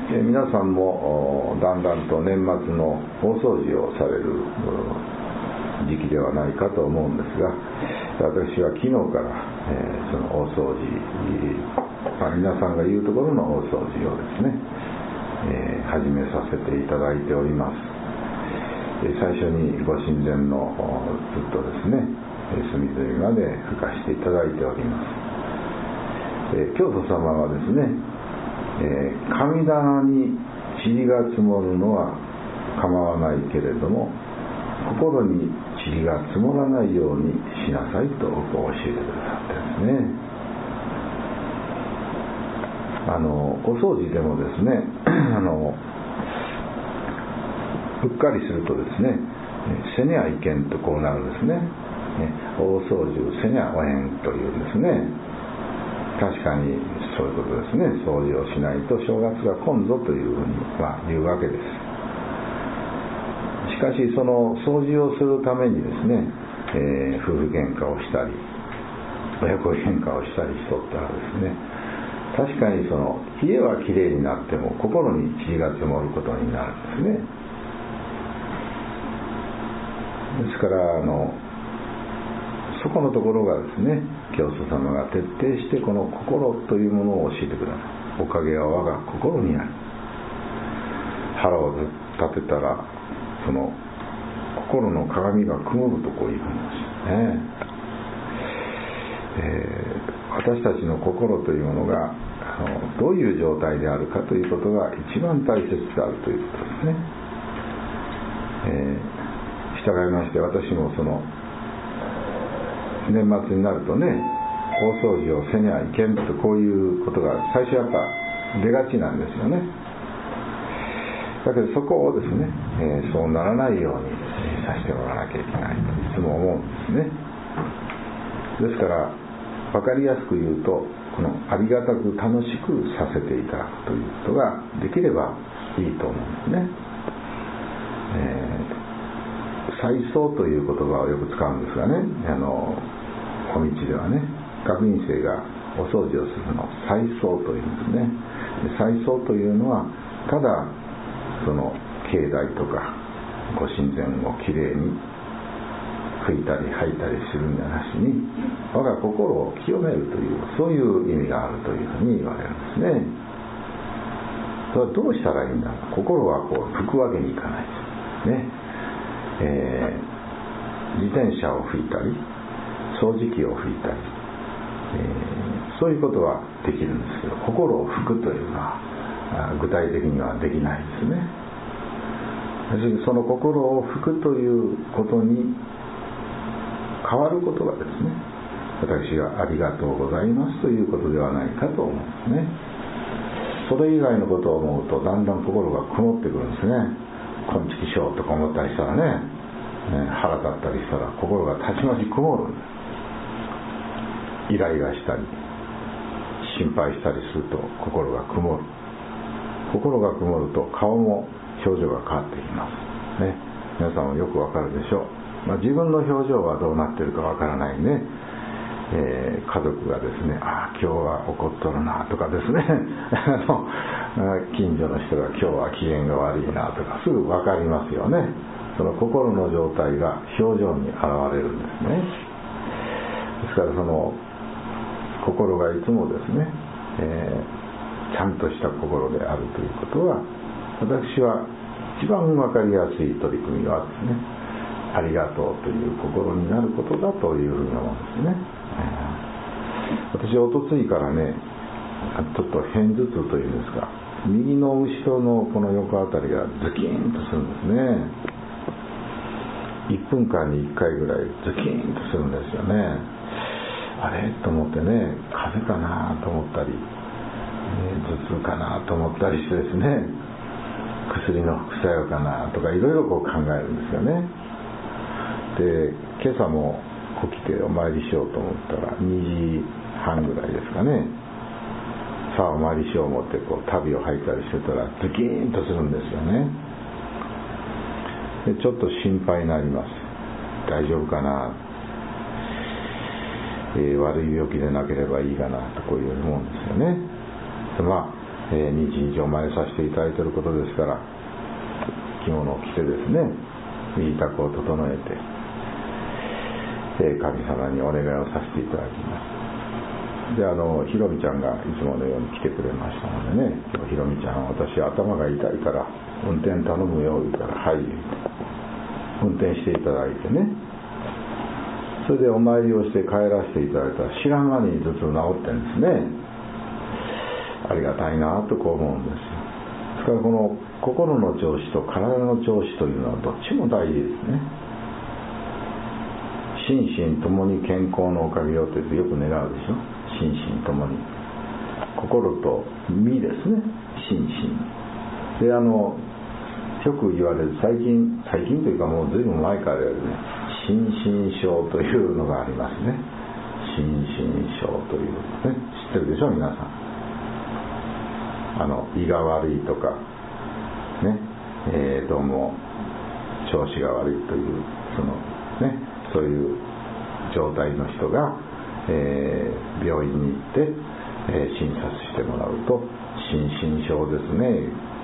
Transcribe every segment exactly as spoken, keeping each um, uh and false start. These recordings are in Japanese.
えー、皆さんもだんだんと年末の大掃除をされる時期ではないかと思うんですが、私は昨日から、えー、その大掃除、まあ、皆さんが言うところの大掃除をですね、えー、始めさせていただいております。えー、最初にご神前のずっとですね、隅々まで吹かしていただいております。えー、教祖様はですね、えー、神棚に塵が積もるのは構わないけれども、心に塵が積もらないようにしなさいとこう教えてくださってですね、あのお掃除でもですねあのうっかりするとですね、せにゃいけんとこうなるんですね。大掃除せにゃおへんというんですね。確かにそういうことですね。掃除をしないと正月が来んぞというふうに、まあ、言うわけです。しかしその掃除をするためにですね、えー、夫婦喧嘩をしたり親子喧嘩をしたりしとったらですね、確かにその家はきれいになっても心に塵が積もることになるんですね。ですからあのそこのところがですね、教祖様が徹底してこの心というものを教えてください。おかげは我が心にある。腹を立てたらその心の鏡が曇るとこういうふうにですね、えー、私たちの心というものがあのどういう状態であるかということが一番大切であるということですね。えー、従いまして私もその年末になるとね、大掃除をせにゃいけんとこういうことが最初やっぱ出がちなんですよね。だけどそこをですね、えー、そうならないようにさせてもらわなきゃいけないといつも思うんですね。ですから分かりやすく言うと、このありがたく楽しくさせていただくということができればいいと思うんですね。えー、祭掃という言葉をよく使うんですがね、あの小道ではね、学院生がお掃除をするのを祭掃というんですね。で祭掃というのはただその境内とかご神前をきれいに拭いたり吐いたりするんじゃなしに、我が心を清めるというそういう意味があるというふうに言われるんですね。それはどうしたらいいんだ。心はこう拭くわけにいかないですね。えー、自転車を拭いたり掃除機を拭いたり、えー、そういうことはできるんですけど、心を拭くというのは具体的にはできないですね。その心を拭くということに変わることがですね、私がありがとうございますということではないかと思うんですね。それ以外のことを思うとだんだん心が曇ってくるんですね。こんちきしょうとか思ったりしたらね、腹立ったりしたら心がたちまち曇るんです。イライラしたり心配したりすると心が曇る。心が曇ると顔も表情が変わってきますね。皆さんもよくわかるでしょう。まあ、自分の表情はどうなっているかわからないね、えー、家族がですね、ああ今日は怒っとるなとかですねあの近所の人が今日は機嫌が悪いなとかすぐわかりますよね。その心の状態が表情に現れるんですね。ですからその心がいつもですね、えー、ちゃんとした心であるということは、私は一番わかりやすい取り組みはですね、ありがとうという心になることだというふうに思うんですね。えー、私おとついからね、ちょっと片頭痛というんですか、右の後ろのこの横あたりがズキーンとするんですね。いっぷんかんにいっかいぐらいズキーンとするんですよね。あれと思ってね、風邪かなと思ったり、えー、頭痛かなと思ったりしてですね、薬の副作用かなとかいろいろこう考えるんですよね。で、今朝も起きてお参りしようと思ったらにじはんぐらいですかね。さあお参りしよう思ってこう旅を吐いたりしてたらズキーンとするんですよね。でちょっと心配になります。大丈夫かな、えー、悪い病気でなければいいかなとこういう思うんですよね。でまあえー、日々お参りさせていただいていることですから、着物を着てですね、身支度を整えて、えー、神様にお願いをさせていただきます。で、あのひろみちゃんがいつものように来てくれましたのでね、ひろみちゃん、私頭が痛いから運転頼むよ言うから、はい言うて運転していただいてね、それでお参りをして帰らせていただいたら、知らん間に頭痛治ってるんですね。ありがたいなとこう思うんですよ。ですからこの心の調子と体の調子というのはどっちも大事ですね。心身ともに健康のおかげをってよく願うでしょ。心身ともに、心と身ですね、心身で、あのよく言われる、最近最近というかもうずいぶん前から言われるね、心身症というのがありますね。心身症というね、知ってるでしょ皆さん。あの胃が悪いとかね、えー、どうも調子が悪いというそのね、そういう状態の人が、えー、病院に行って、えー、診察してもらうと、心身症ですね。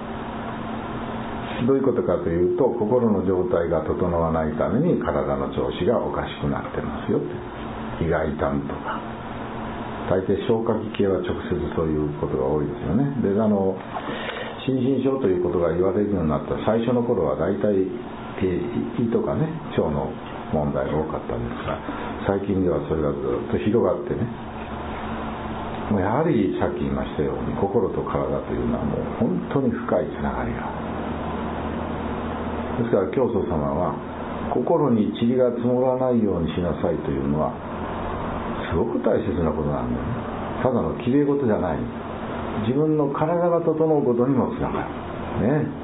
どういうことかというと、心の状態が整わないために体の調子がおかしくなってますよって。胃が痛むとか、大抵消化器系は直接そういうことが多いですよね。で、あの心身症ということが言われるようになった最初の頃は大体、えー、胃とかね、腸の問題が多かったんですが、最近ではそれがずっと広がってね、もうやはりさっき言いましたように、心と体というのはもう本当に深いつながりがある。ですから教祖様は、心に塵が積もらないようにしなさいというのはすごく大切なことなんだよね。ただのきれい事じゃない。自分の体が整うことにもつながるね。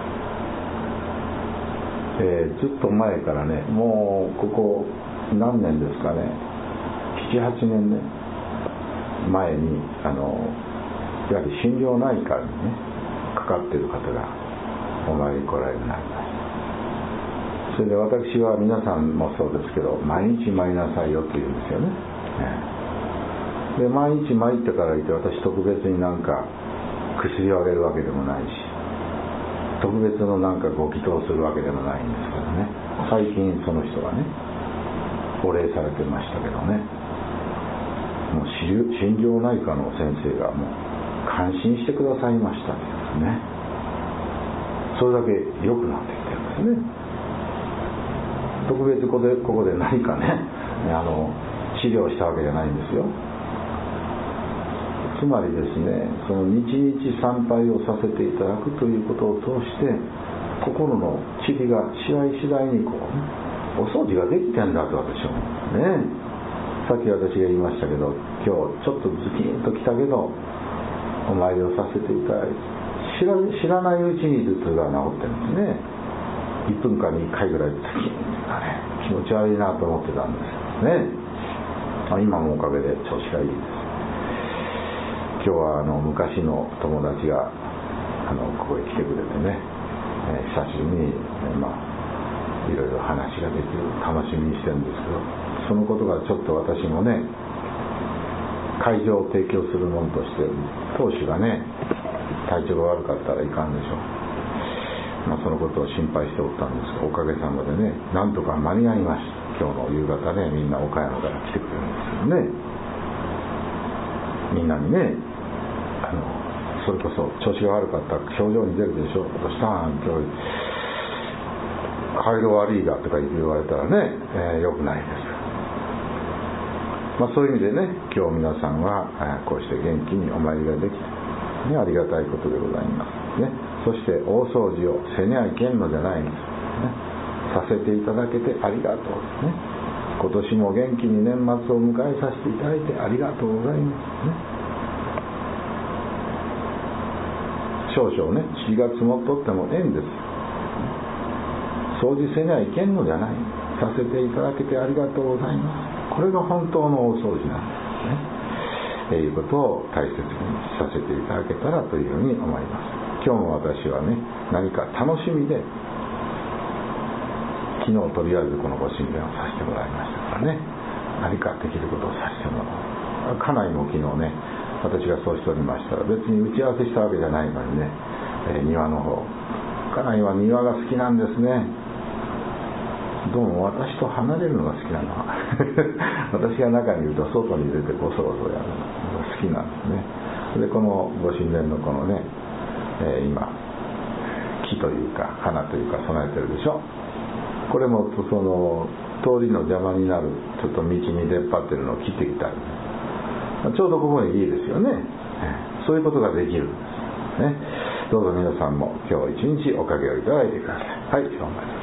えー、ずっと前からね、もうここ何年ですかね、なな、はちねんね前に、あのいわゆる心療内科にねかかっている方がお参りに来られるようになりました。それで私は皆さんもそうですけど、毎日参りなさいよと言うんですよね。で、毎日参ってからいて、私特別になんか薬をあげるわけでもないし、特別のなんかご祈祷するわけでもないんですけどね、最近その人がねお礼されてましたけどね、もう心療内科の先生がもう感心してくださいましたってね、それだけ良くなってきてるんですね。特別ここでここで何かね、あの治療したわけじゃないんですよ。つまりですね、その日々参拝をさせていただくということを通して、心の塵が次第次第にこう、ね、お掃除ができてんだと私は思うんですね。さっき私が言いましたけど、今日ちょっとズキンと来たけどお参りをさせていただいて、知ら、知らないうちに頭痛が治ってるんですね。いっぷんかんにいっかいぐらいズキンがね、気持ち悪いなと思ってたんですね。今もおかげで調子がいいです。今日はあの昔の友達があのここへ来てくれてね、えー、久しぶりに、えー、まあいろいろ話ができる、楽しみにしてるんですけど、そのことがちょっと私もね、会場を提供するものとして当主がね体調が悪かったらいかんでしょう。まあ、そのことを心配しておったんですが、おかげさまでね、なんとか間に合いました。今日の夕方ね、みんな岡山から来てくれるんですけどね、みんなにね、あのそれこそ調子が悪かったら表情に出るでしょ。どうしたん今日顔色悪いがとか言われたらね、えー、よくないです。まあ、そういう意味でね、今日皆さんはこうして元気にお参りができて、ね、ありがたいことでございますね。そして大掃除をせにゃいけんのじゃないんです、ね、させていただけてありがとうですね。今年も元気に年末を迎えさせていただいてありがとうございますね。少々ね、塵が積もっとってもええんです。掃除せにゃいけんのじゃない。させていただけてありがとうございます。これが本当の大掃除なんですね。えー、いうことを大切にさせていただけたらというふうに思います。今日も私はね、何か楽しみで、昨日とりあえずこのご神殿をさせてもらいましたからね、何かできることをさせてもらう。家内も昨日ね、 私がそうしておりましたら、別に打ち合わせしたわけじゃないのにね、えー、庭の方、家内は庭が好きなんですね。どうも私と離れるのが好きなの私が中にいると外に出てこそこそやるのが好きなんですね。でこのご神殿のこのね、えー、今木というか花というか備えてるでしょ。これもその通りの邪魔になるちょっと道に出っ張ってるのを切ってきたり、ちょうどここにいいですよね。そういうことができるんですね。どうぞ皆さんも今日一日おかげをいただいてください。はい、今日まで。